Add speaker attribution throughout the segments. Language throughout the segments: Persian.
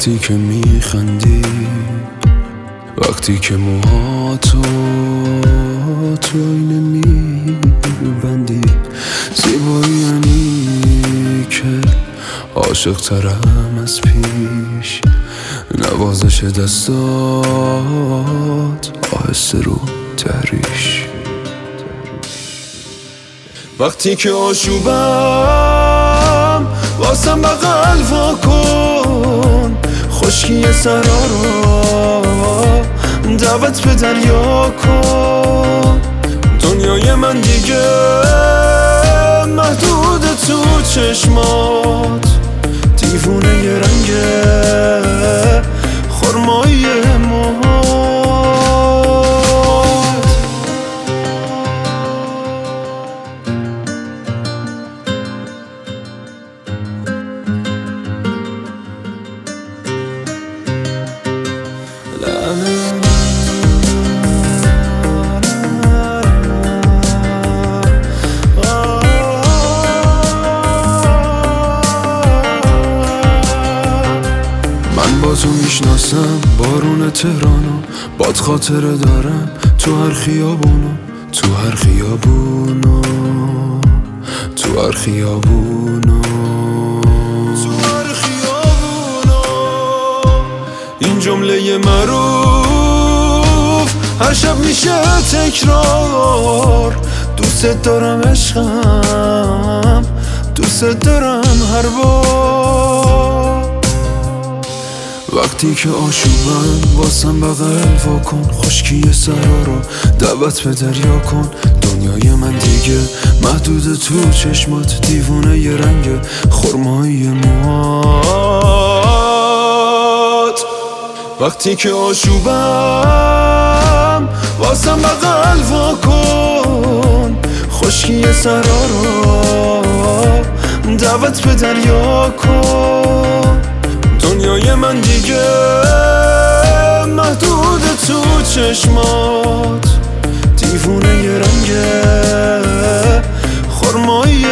Speaker 1: وقتی که میخندی، وقتی که موهاتو تو آینه میبندی، زیبایی یعنی که عاشق ترم از پیش، نوازش دستات آهسته رو تحریش. وقتی که آشوبم واسم بغل وا کن، خشکی سرا رو دعوت به دریا کن. دنیای من دیگه محدود تو چشمات، دیوونه ی رنگ خرمایی موهات. با تو میشناسم بارون تهرانو، باد خاطره دارم تو هر خیابونو، تو هر خیابونو، تو هر خیابونو، تو هر خیابونو. این جمله معروف هر شب میشه تکرار، دوست دارم عشقم، دوست دارم هر بار. وقتی که آشوبم واسم بغل وا کن، خشکی سرا رو دعوت به دریا کن. دنیای من دیگه محدود تو چشمات، دیوونه ی رنگ خرمایی موهات. وقتی که آشوبم واسم بغل وا کن، خشکی سرا رو دعوت به دریا کن. دنیای من دیگه محدود تو چشمات، دیوونه ی رنگ خرمایی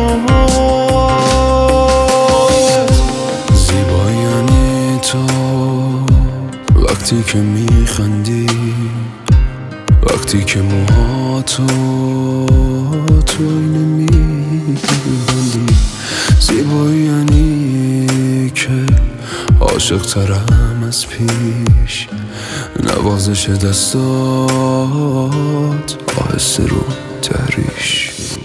Speaker 1: موهات. زیبایی یعنی تو وقتی که میخندی، وقتی که موهاتو تو آینه میبندی، زیبایی یعنی که عاشق ترم از پیش، نوازش دستات آهسته رو تحریش.